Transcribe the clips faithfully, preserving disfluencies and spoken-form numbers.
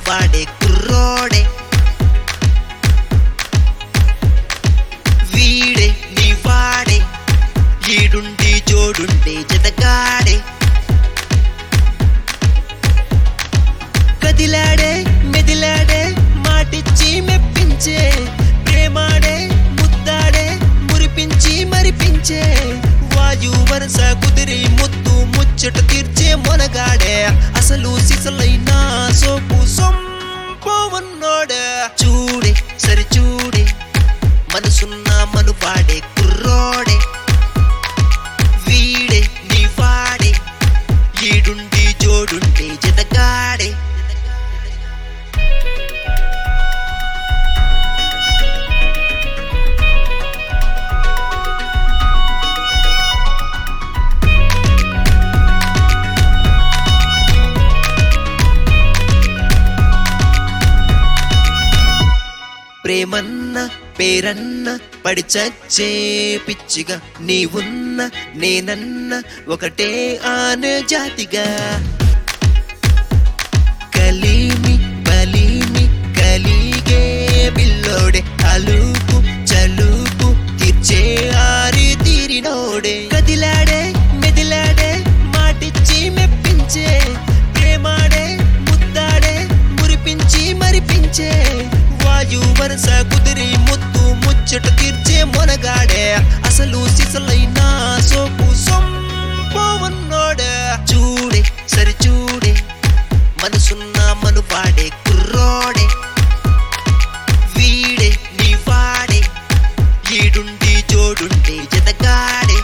మనువాడే కుర్రోడే వీడే నీ వాడే ఈడుండి జోడుండే జతగాడే కదిలాడే మెదిలాడే మాటిచ్చి మెప్పించే ప్రేమాడే ముద్దాడే మురిపించి మరిపించే వాయు వరస కుదిరి ముద్దు ముచ్చట తీర్చే మొనగాడే అసలు సిసలైనా సోపు సొంపు ఉన్నోడే చూడే సరి చూడే మనసున్న మనువాడే కుర్రోడే వీడే నీ వాడే ఈడుండి జోడుండే జతగాడే ప్రేమన్న పేరన్న పడి చచ్చే పిచ్చిగా నీవున్న నేనన్న ఒకటే ఆనే జాతిగా కలిమి బలిమి కలిగే పిల్లోడే అలుపు చలుపు తీర్చే ఆరి తీరినోడే కదిలాడే మెదిలాడే మాటిచ్చి మెప్పించే ప్రేమాడే ముద్దాడే మురిపించి మరిపించే వాయు వరస కుదిరి ముద్దు ముచ్చట తీర్చే మొనగాడే అసలు సిసలైనా సోపు సొంపు ఉన్నోడే చూడే సరి చూడే మనసున్న మనువాడే కుర్రోడే వీడే నీ వాడే ఈడుండి జోడుండే జతగాడే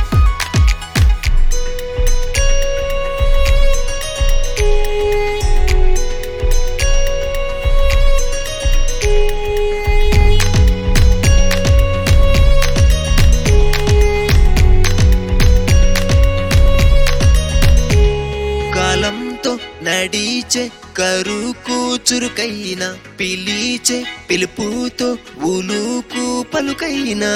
కాలంతో నడిచే కరుకు చురుకైన పిలిచే పిలుపుతో ఉలుకు పలుకైనా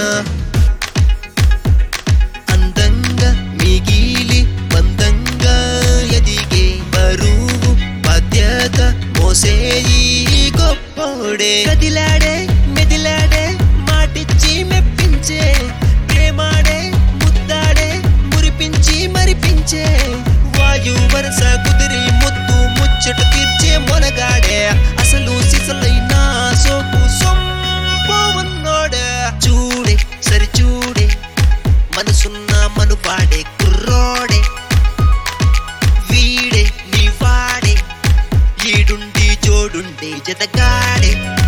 అందంగా మిగిలి బందంగా ఎదిగే బరువు బాధ్యత మోసేయి గొప్పోడే కదిలాడే మెదిలాడే మాటిచ్చి మెప్పించే ప్రేమాడే ముద్దాడే మురిపించి మరిపించే వాయు వరస కుదిరి ముద్దు ముచ్చట తీర్చే మొనగాడే అసలు సిసలైనా సోపు సొంపు ఉన్నోడే చూడే సరి చూడే మనసున్న మనువాడే కుర్రోడే వీడే నీ వాడే ఈడుండి జోడుండే జతగాడే